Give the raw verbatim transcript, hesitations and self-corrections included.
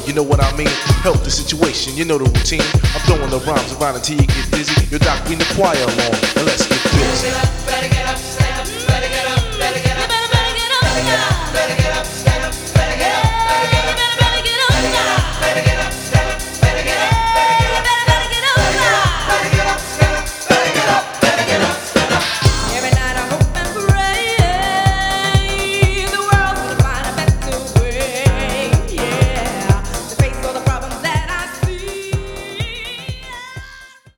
you know what I mean? Help the situation, you know the routine. I'm throwing the rhymes around until you get dizzy. Yo, Doc, bring the choir along, and let's get busy. Get up, better get up.